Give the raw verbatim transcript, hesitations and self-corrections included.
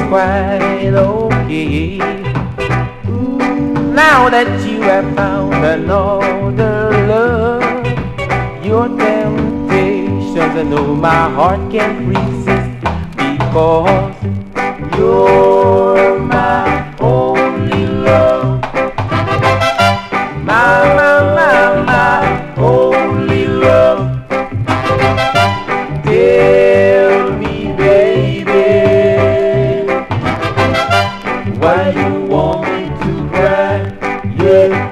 quite okay. Now that you have found another love, your temptations, I know my heart can't resist, because you're my only love. My, my, my, my only love. Tell me, baby, why you want me to cry? Yeah.